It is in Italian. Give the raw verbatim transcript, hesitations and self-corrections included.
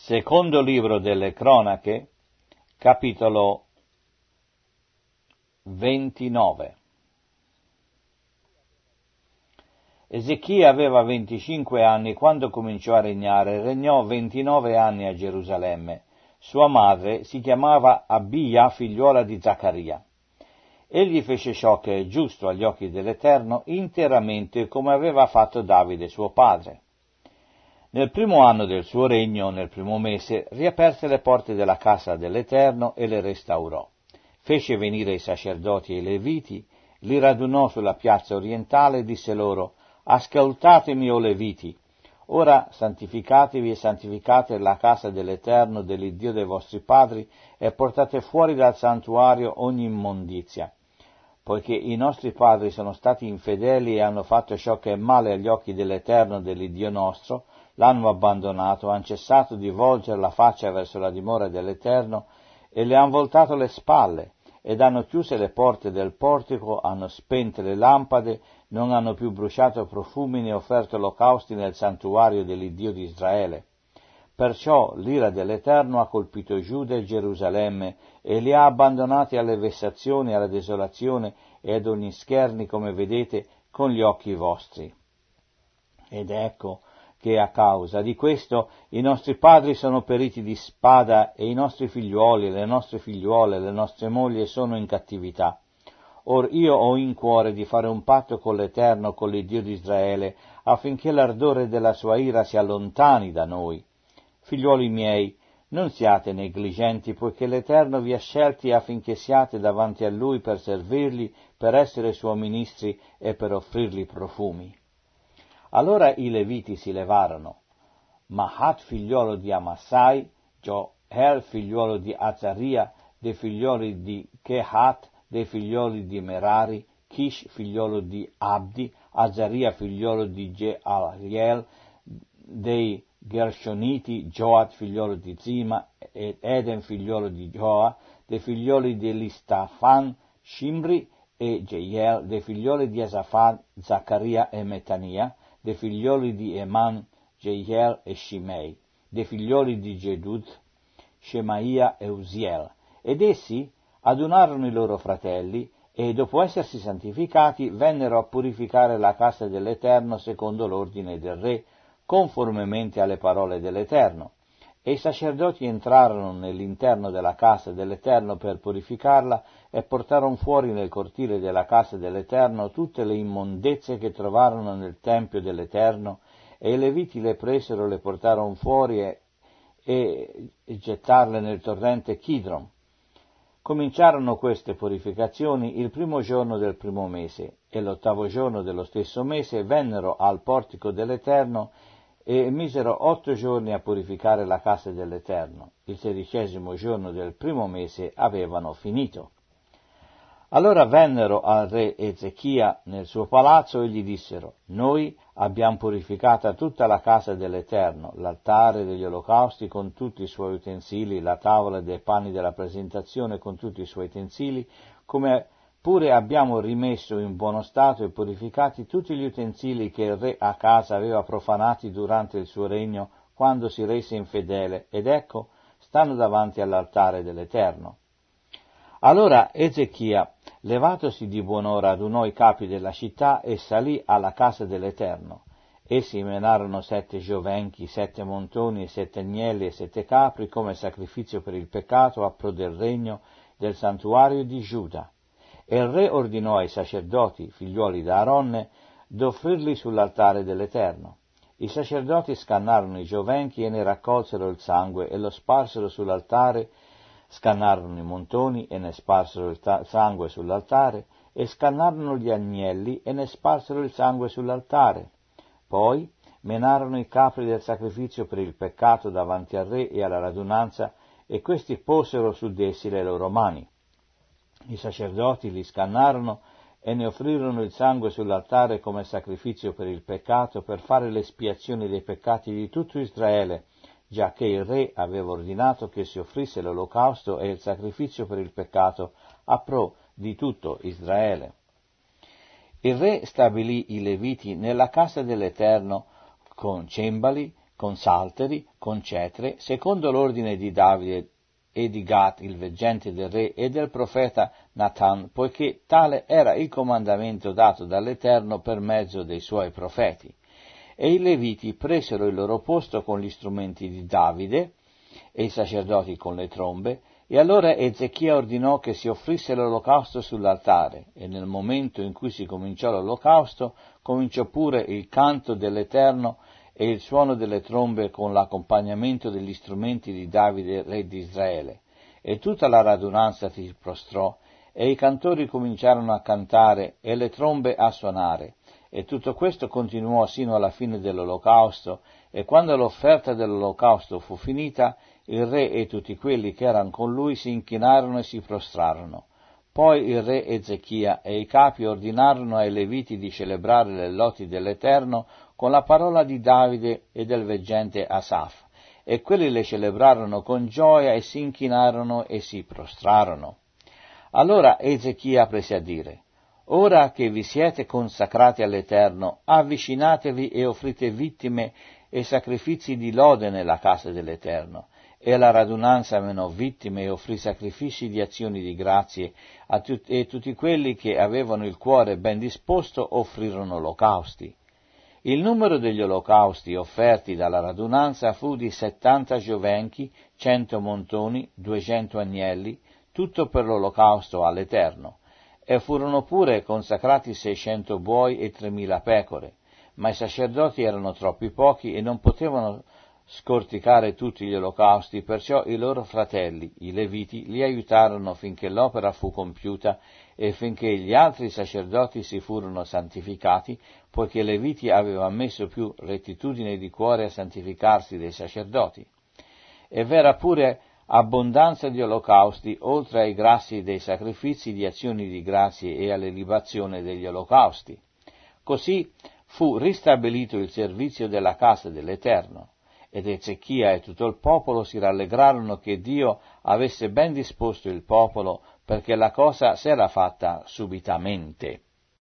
Secondo libro delle Cronache, capitolo ventinove. Ezechia aveva venticinque anni quando cominciò a regnare e regnò ventinove anni a Gerusalemme. Sua madre si chiamava Abia, figliuola di Zaccaria. Egli fece ciò che è giusto agli occhi dell'Eterno interamente come aveva fatto Davide suo padre. Nel primo anno del suo regno, nel primo mese, riaperse le porte della casa dell'Eterno e le restaurò. Fece venire i sacerdoti e i leviti, li radunò sulla piazza orientale e disse loro: «Ascoltatemi, o leviti, ora santificatevi e santificate la casa dell'Eterno, dell'Iddio dei vostri padri, e portate fuori dal santuario ogni immondizia, poiché i nostri padri sono stati infedeli e hanno fatto ciò che è male agli occhi dell'Eterno, dell'Iddio nostro, l'hanno abbandonato, hanno cessato di volgere la faccia verso la dimora dell'Eterno e le hanno voltato le spalle, ed hanno chiuse le porte del portico, hanno spente le lampade, non hanno più bruciato profumi né offerto olocausti nel santuario dell'Iddio di Israele. Perciò l'ira dell'Eterno ha colpito Giuda e Gerusalemme e li ha abbandonati alle vessazioni, alla desolazione e ad ogni scherni, come vedete con gli occhi vostri. Ed ecco che a causa di questo i nostri padri sono periti di spada e i nostri figliuoli, le nostre figliuole, le nostre mogli sono in cattività. Or io ho in cuore di fare un patto con l'Eterno, con l'Iddio di Israele, affinché l'ardore della sua ira si allontani da noi. Figliuoli miei, non siate negligenti, poiché l'Eterno vi ha scelti affinché siate davanti a Lui per servirgli, per essere suoi ministri e per offrirgli profumi». Allora i Leviti si levarono: Mahat figliuolo di Amassai, Joel figliuolo di Azaria, dei figlioli di Kehat, dei figlioli di Merari, Kish figliolo di Abdi, Azaria figliolo di Jealiel, dei Gershoniti, Joat figliolo di Zima, ed Eden figliolo di Joa, dei figlioli di Elistafan, Shimri e Jeiel, dei figlioli di Asafan, Zaccaria e Metania, dei figlioli di Eman, Jeiel e Shimei, dei figlioli di Jedud, Shemaia e Uziel. Ed essi adunarono i loro fratelli e, dopo essersi santificati, vennero a purificare la casa dell'Eterno secondo l'ordine del re, conformemente alle parole dell'Eterno. E i sacerdoti entrarono nell'interno della casa dell'Eterno per purificarla e portarono fuori nel cortile della casa dell'Eterno tutte le immondezze che trovarono nel tempio dell'Eterno, e i Leviti le presero, le portarono fuori e, e, e gettarle nel torrente Kidron. Cominciarono queste purificazioni il primo giorno del primo mese, e l'ottavo giorno dello stesso mese vennero al portico dell'Eterno e misero otto giorni a purificare la casa dell'Eterno. Il sedicesimo giorno del primo mese avevano finito. Allora vennero al re Ezechia nel suo palazzo e gli dissero: «Noi abbiamo purificata tutta la casa dell'Eterno, l'altare degli olocausti con tutti i suoi utensili, la tavola dei panni della presentazione con tutti i suoi utensili, come pure abbiamo rimesso in buono stato e purificati tutti gli utensili che il re a casa aveva profanati durante il suo regno, quando si rese infedele, ed ecco, stanno davanti all'altare dell'Eterno». Allora Ezechia, levatosi di buon'ora, adunò i capi della città e salì alla casa dell'Eterno. Essi menarono sette giovenchi, sette montoni, e sette agnelli e sette capri come sacrificio per il peccato a pro del regno del santuario di Giuda. E il re ordinò ai sacerdoti, figliuoli d'Aaronne, d'offrirli sull'altare dell'Eterno. I sacerdoti scannarono i giovenchi e ne raccolsero il sangue e lo sparsero sull'altare, scannarono i montoni e ne sparsero il ta- sangue sull'altare, e scannarono gli agnelli e ne sparsero il sangue sull'altare. Poi menarono i capri del sacrificio per il peccato davanti al re e alla radunanza, e questi posero su d'essi le loro mani. I sacerdoti li scannarono e ne offrirono il sangue sull'altare come sacrificio per il peccato, per fare l'espiazione dei peccati di tutto Israele, giacché il re aveva ordinato che si offrisse l'olocausto e il sacrificio per il peccato a pro di tutto Israele. Il re stabilì i Leviti nella casa dell'Eterno con cembali, con salteri, con cetre, secondo l'ordine di Davide e di Gad, il veggente del re, e del profeta Nathan, poiché tale era il comandamento dato dall'Eterno per mezzo dei suoi profeti. E i Leviti presero il loro posto con gli strumenti di Davide, e i sacerdoti con le trombe, e allora Ezechia ordinò che si offrisse l'olocausto sull'altare, e nel momento in cui si cominciò l'olocausto, cominciò pure il canto dell'Eterno e il suono delle trombe con l'accompagnamento degli strumenti di Davide, re di Israele. E tutta la radunanza si prostrò, e i cantori cominciarono a cantare, e le trombe a suonare. E tutto questo continuò sino alla fine dell'olocausto, e quando l'offerta dell'olocausto fu finita, il re e tutti quelli che erano con lui si inchinarono e si prostrarono. Poi il re Ezechia e i capi ordinarono ai Leviti di celebrare le lodi dell'Eterno con la parola di Davide e del veggente Asaf, e quelli le celebrarono con gioia e si inchinarono e si prostrarono. Allora Ezechia prese a dire: Ora che vi siete consacrati all'Eterno, avvicinatevi e offrite vittime e sacrifici di lode nella casa dell'Eterno. E la radunanza menò vittime e offrì sacrifici di azioni di grazie, a tut- e tutti quelli che avevano il cuore ben disposto offrirono olocausti. Il numero degli olocausti offerti dalla radunanza fu di settanta giovenchi, cento montoni, duecento agnelli, tutto per l'olocausto all'Eterno. E furono pure consacrati seicento buoi e tremila pecore, ma i sacerdoti erano troppi pochi e non potevano scorticare tutti gli olocausti, perciò i loro fratelli, i Leviti, li aiutarono finché l'opera fu compiuta e finché gli altri sacerdoti si furono santificati, poiché i Leviti avevano messo più rettitudine di cuore a santificarsi dei sacerdoti. E v'era pure abbondanza di olocausti, oltre ai grassi dei sacrifici di azioni di grazie e alle libazioni degli olocausti. Così fu ristabilito il servizio della casa dell'Eterno. Ed Ezechia e tutto il popolo si rallegrarono che Dio avesse ben disposto il popolo, perché la cosa s'era fatta subitamente.